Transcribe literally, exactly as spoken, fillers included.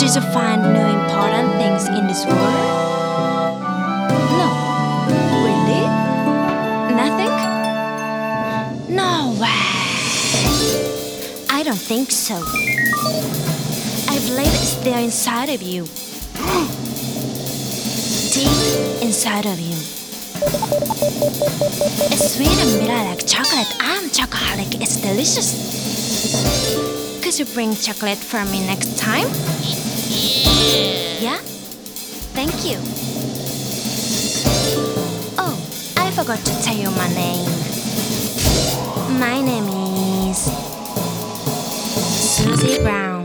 Did you find new important things in this world? No. Really? Nothing? No way. I don't think so. I believe it's there inside of you. Deep inside of you. It's sweet and bitter like chocolate. I'm chocoholic. It's delicious. Could you bring chocolate for me next time? Yeah? Thank you. Oh, I forgot to tell you my name. My name is Susie Brown.